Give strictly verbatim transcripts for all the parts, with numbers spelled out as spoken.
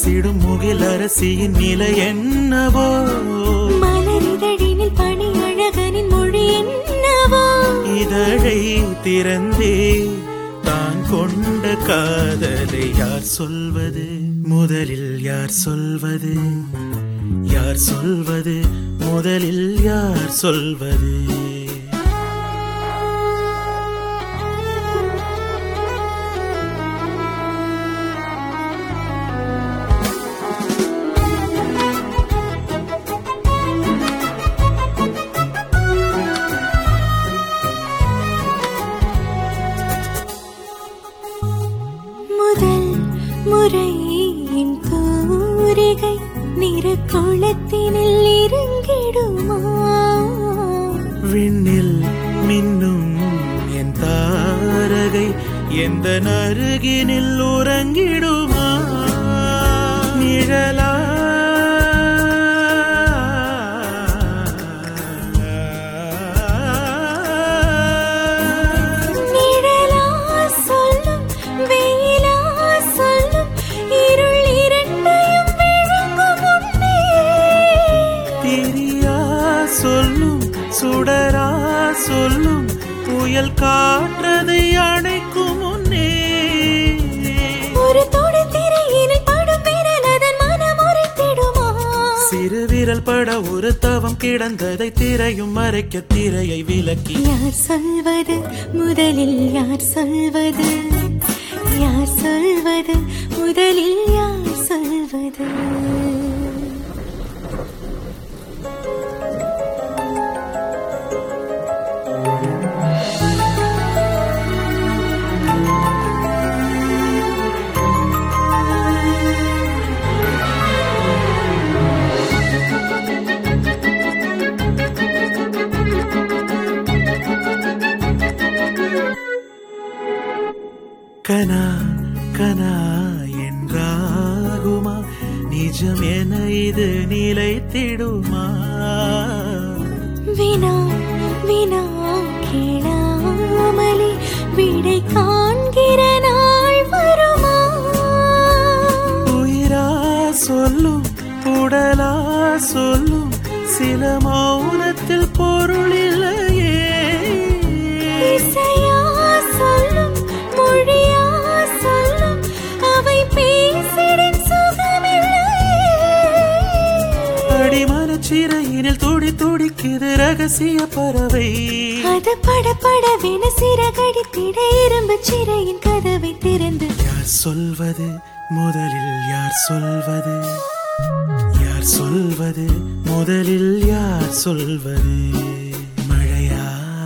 உரசிடும் முகில் அரசியின் நிலை என்னவோ, மலரிதழினில் பனி அழகனின் மொழி என்னவோ, இதழை திறந்தே தான் கொண்ட காதலை யார் சொல்வது, முதலில் யார் சொல்வது, யார் சொல்வது, முதலில் யார் சொல்வது. முதல் முறையின் தூரிகை நிறக்குளத்தினில் இறங்கிடுமா, விண்ணில் மின்னும் என் தாரகை எந்த அருகினில் உறங்கிடுமா, நிழலா சுடரா சொல்லும் புயல் காற்றதை அணைக்கும் முன்னே, ஒரு தொடு திரையினில் படும் விரல் அதன் மனம் உரைத்திடுமா, சிறு விரல் பட ஒரு தவம் கிடந்ததை திரையும் மறைக்க திரையை விலக்கி. யார் சொல்வது முதலில் யார் சொல்வது, யார் சொல்வது முதலில் யார் சொல்வது. கனா கனா என்றாகுமா, நிஜம் என இது நிலைத்திடுமா, வினா வினா கேளாமலே விடை காண்கிற நாள் வருமா, உயிரா சொல்லும் உடலா சொல்லும் சில மௌனத்தில் பொருள் இல்லையே, இசையா சொல்லும் மொழியா சொல்லும் அவை பேசிடும் சுகமில்லையே, அடிமனச்சிறையினில் துடி துடிக்குது ரகசிய பறவை, அது பட படவென சிறகடித்திட இரும்பு சிறையின் கதவை திறந்து. யார் சொல்வது முதலில் யார் சொல்வது, யார் சொல்வது முதலில் யார் சொல்வது. மழையா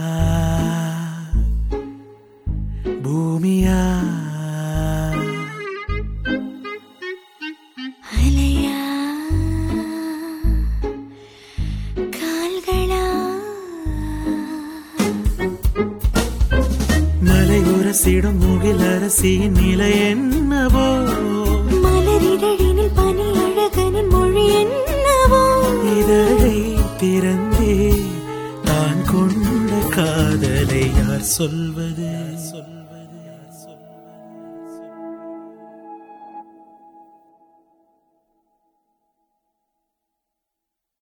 பூமியா அலையா கால்களா, மலை உரசிடும் முகில் அரசியின் நிலை என்னவோ, மலரிதழினில் பனி அழகனின் மொழி என்னவோ, இதழை திறந்தே தான் கொண்ட காதலை யார் சொல்வது.